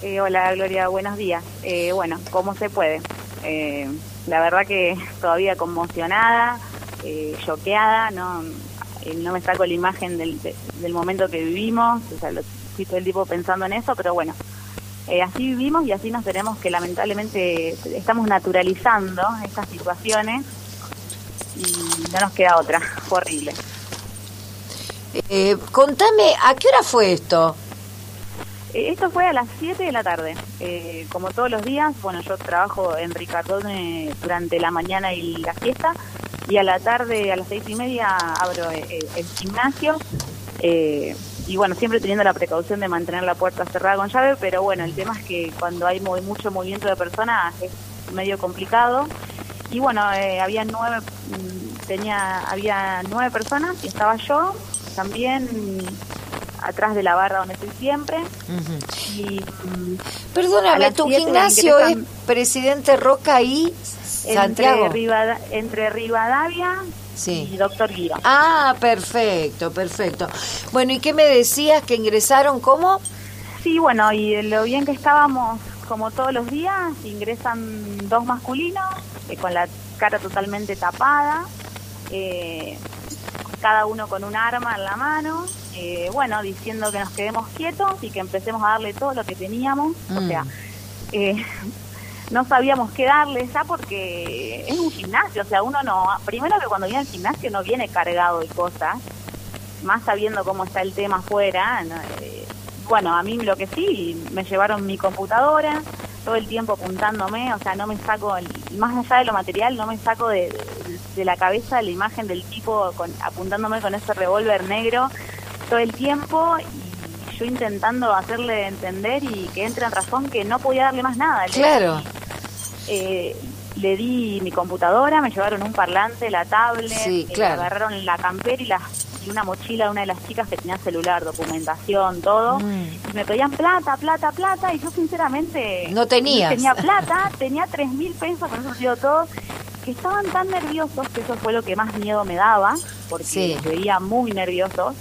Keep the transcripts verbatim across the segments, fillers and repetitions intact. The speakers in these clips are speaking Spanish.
Eh, hola Gloria, buenos días. Eh, bueno, ¿cómo se puede? Eh, la verdad que todavía conmocionada, eh, choqueada, no, eh, no me saco la imagen del, de, del momento que vivimos, o sea, lo, estoy todo el tiempo pensando en eso, pero bueno, eh, así vivimos y así nos tenemos que lamentablemente, estamos naturalizando estas situaciones y no nos queda otra, fue horrible. Eh, contame, ¿a qué hora fue esto? Esto fue a las siete de la tarde, eh, como todos los días. Bueno, yo trabajo en Ricardone durante la mañana y la siesta, y a la tarde, a las seis y media, abro el, el gimnasio, eh, y bueno, siempre teniendo la precaución de mantener la puerta cerrada con llave, pero bueno, el tema es que cuando hay muy, mucho movimiento de personas es medio complicado, y bueno, eh, había nueve, tenía, había nueve personas, y estaba yo también atrás de la barra donde estoy siempre. Uh-huh. Y perdóname, tu gimnasio ingresan, es Presidente Roca y Santiago. Entre, Rivada, entre Rivadavia sí. y Doctor Guido. Ah, perfecto, perfecto. Bueno, ¿y qué me decías? ¿Que ingresaron cómo? Sí, bueno, y lo bien que estábamos, como todos los días, ingresan dos masculinos, eh, con la cara totalmente tapada, eh, cada uno con un arma en la mano. Eh, bueno, diciendo que nos quedemos quietos y que empecemos a darle todo lo que teníamos, mm. o sea, eh, no sabíamos qué darle ya porque es un gimnasio, o sea, uno no, primero que cuando viene al gimnasio no viene cargado de cosas, más sabiendo cómo está el tema afuera, ¿no? Eh, bueno, a mí lo que sí, me llevaron mi computadora, todo el tiempo apuntándome, o sea, no me saco, el, más allá de lo material, no me saco de, de, de la cabeza la imagen del tipo con, apuntándome con ese revólver negro todo el tiempo, y yo intentando hacerle entender y que entre en razón que no podía darle más nada. Claro. Eh, le di mi computadora, me llevaron un parlante, la tablet, sí, eh, claro. agarraron la campera y, la, y una mochila de una de las chicas que tenía celular, documentación, todo, mm. y me pedían plata, plata, plata, y yo sinceramente no tenías. No tenía plata, tenía tres mil pesos, con eso dio todo, que estaban tan nerviosos, que eso fue lo que más miedo me daba, porque sí. se veía muy nerviosos,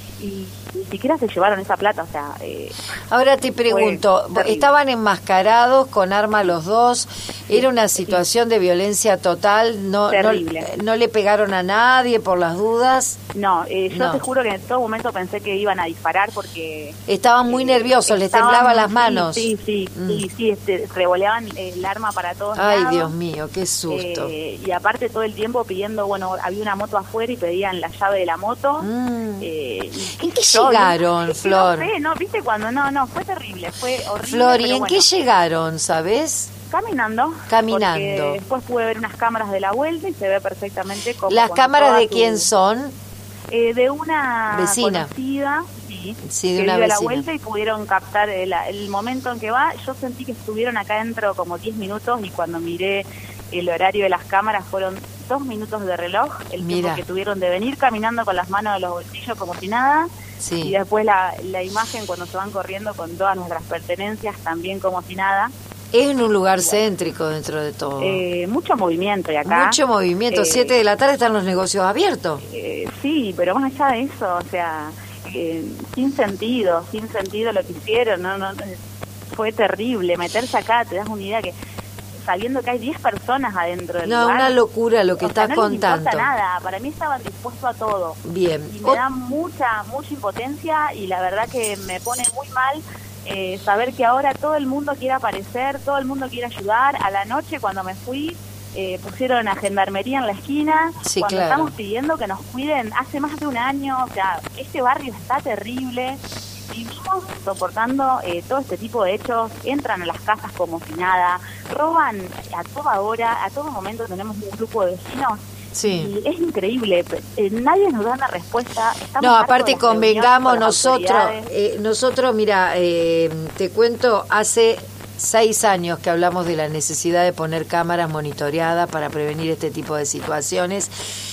y ni siquiera se llevaron esa plata, o sea... Eh, Ahora te pregunto, ¿estaban enmascarados con arma los dos? Sí, ¿era una situación sí. de violencia total? ¿No, Terrible. no, no le pegaron a nadie por las dudas? No, eh, yo no. te juro que en todo momento pensé que iban a disparar porque... Estaban muy eh, nerviosos, les temblaban las manos. Sí, sí, sí, mm. sí, sí este, revoleaban el arma para todos Ay, lados. Dios mío, qué susto. Eh, y aparte todo el tiempo pidiendo, bueno, había una moto afuera y pedían la llave de la moto. Mm. Eh, ¿En qué yo, llegaron, es que Flor? No sé, no, viste cuando, no, no, fue terrible, fue horrible. Flor, ¿y en bueno. qué llegaron, sabes? Caminando. Caminando. Después pude ver unas cámaras de la vuelta y se ve perfectamente cómo... ¿Las cámaras de su, quién son? Eh, de una vecina. Conocida, sí, sí, de que una vive vecina. la vuelta y pudieron captar el, el momento en que va. Yo sentí que estuvieron acá dentro como diez minutos y cuando miré el horario de las cámaras fueron dos minutos de reloj, el Mira. tiempo que tuvieron de venir caminando con las manos en los bolsillos como si nada. Sí. Y después la, la imagen cuando se van corriendo con todas nuestras pertenencias también como si nada. Es en un lugar bueno, céntrico dentro de todo. Eh, mucho movimiento y acá. Mucho movimiento. Eh, Siete de la tarde están los negocios abiertos. Eh, sí, pero más allá de eso, o sea, eh, sin sentido, sin sentido lo que hicieron, no, no, fue terrible. Meterse acá, te das una idea que sabiendo que hay diez personas adentro del no, lugar. No, una locura lo que estás sea, no contando. No les importa nada, para mí estaban dispuestos a todo. Bien. Y me da mucha, mucha impotencia y la verdad que me pone muy mal eh, saber que ahora todo el mundo quiere aparecer, todo el mundo quiere ayudar. A la noche cuando me fui eh, pusieron a gendarmería en la esquina, sí, cuando claro. estamos pidiendo que nos cuiden hace más de un año, o sea, este barrio está terrible. Vivimos soportando eh, todo este tipo de hechos, entran a las casas como si nada, roban a toda hora, a todo momento tenemos un grupo de vecinos. Sí. Y es increíble, eh, nadie nos da una respuesta. Estamos no, aparte convengamos nosotros, eh, nosotros, mira, eh, te cuento, hace seis años que hablamos de la necesidad de poner cámaras monitoreadas para prevenir este tipo de situaciones.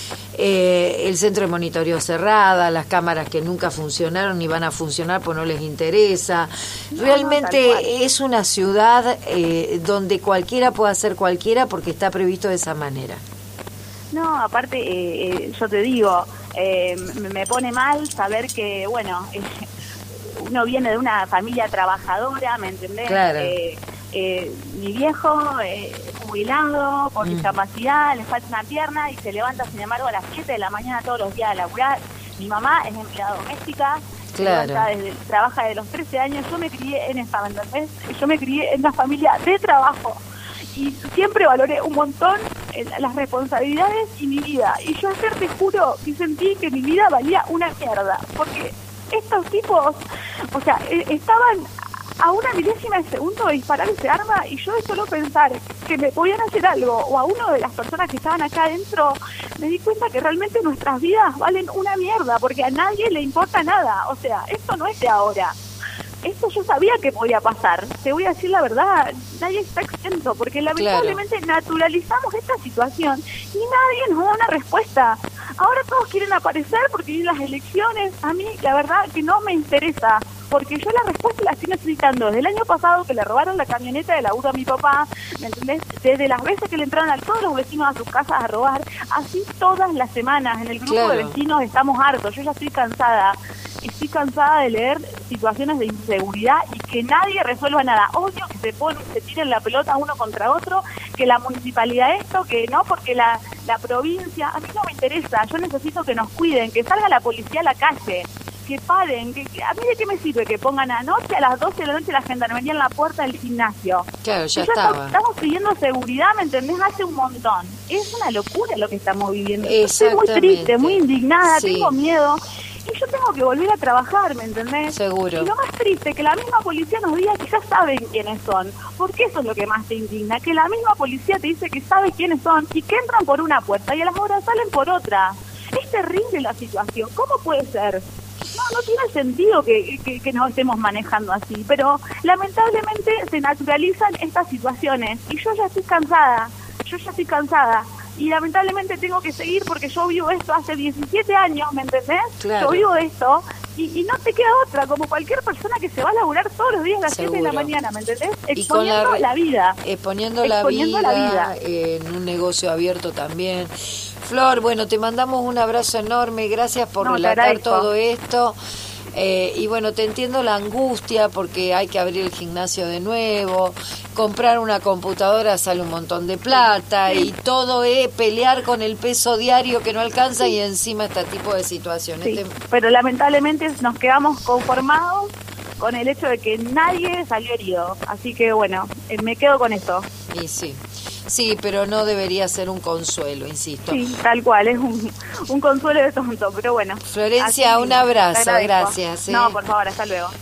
Eh, el centro de monitoreo cerrada, las cámaras que nunca funcionaron ni van a funcionar pues no les interesa. No, realmente no, es una ciudad eh, donde cualquiera puede hacer cualquiera porque está previsto de esa manera. No, aparte, eh, eh, yo te digo, eh, me pone mal saber que, bueno, eh, uno viene de una familia trabajadora, ¿me entendés? Claro. Eh, eh, mi viejo, eh, jubilado, con Mm. discapacidad, le falta una pierna y se levanta, sin embargo, a las siete de la mañana todos los días a laburar. Mi mamá es empleada doméstica, Claro. se levanta desde, trabaja desde los trece años. Yo me crié en esa, ¿me entendés? Yo me crié en una familia de trabajo y siempre valoré un montón eh, las responsabilidades y mi vida. Y yo ayer te juro que sentí que mi vida valía una mierda, porque estos tipos, o sea, eh, estaban a una milésima de segundo de disparar ese arma y yo de solo pensar que me podían hacer algo o a uno de las personas que estaban acá adentro, me di cuenta que realmente nuestras vidas valen una mierda, porque a nadie le importa nada. O sea, esto no es de ahora. Esto yo sabía que podía pasar. Te voy a decir la verdad, nadie está exento, porque lamentablemente claro. naturalizamos esta situación y nadie nos da una respuesta. Ahora todos quieren aparecer porque vienen las elecciones. A mí, la verdad, que no me interesa, porque yo la respuesta la estoy necesitando desde el año pasado, que le robaron la camioneta de laburo a mi papá, ¿me entendés? Desde las veces que le entraron a todos los vecinos a sus casas a robar, así todas las semanas. En el grupo claro. de vecinos estamos hartos, yo ya estoy cansada. Estoy cansada de leer situaciones de inseguridad y que nadie resuelva nada. Odio que se ponen, se tiren la pelota uno contra otro, que la municipalidad esto, que no, porque la, la provincia, a mí no me interesa. Yo necesito que nos cuiden, que salga la policía a la calle, que paren, que, que a mí de qué me sirve que pongan anoche a las doce de la noche la gendarmería en la puerta del gimnasio. Claro, ya estaba. Estamos pidiendo seguridad, ¿me entendés? Hace un montón. Es una locura lo que estamos viviendo. Estoy muy triste, muy indignada, sí. tengo miedo. Y yo tengo que volver a trabajar, ¿me entendés? Seguro. Y lo más triste, que la misma policía nos diga que ya saben quiénes son. Porque eso es lo que más te indigna, que la misma policía te dice que sabe quiénes son y que entran por una puerta y a las horas salen por otra. Es terrible la situación. ¿Cómo puede ser? No, no tiene sentido que, que, que nos estemos manejando así. Pero lamentablemente se naturalizan estas situaciones. Y yo ya estoy cansada. Yo ya estoy cansada. Y lamentablemente tengo que seguir porque yo vivo esto hace diecisiete años, ¿me entendés? Claro. Yo vivo esto y, y no te queda otra, como cualquier persona que se va a laburar todos los días a las siete de la mañana, ¿me entendés? Exponiendo la, la vida. Exponiendo, exponiendo la, vida, la vida en un negocio abierto también. Flor, bueno, te mandamos un abrazo enorme, gracias por no, relatar todo esto. Eh, y bueno, te entiendo la angustia porque hay que abrir el gimnasio de nuevo, comprar una computadora sale un montón de plata sí. y todo es pelear con el peso diario que no alcanza sí. y encima este tipo de situaciones. Sí. Te... Pero lamentablemente nos quedamos conformados con el hecho de que nadie salió herido, así que bueno, eh, me quedo con esto. Y sí. Sí, pero no debería ser un consuelo, insisto. Sí, tal cual, es un, un consuelo de tonto, pero bueno. Florencia, un abrazo, gracias. ¿eh? No, por favor, hasta luego.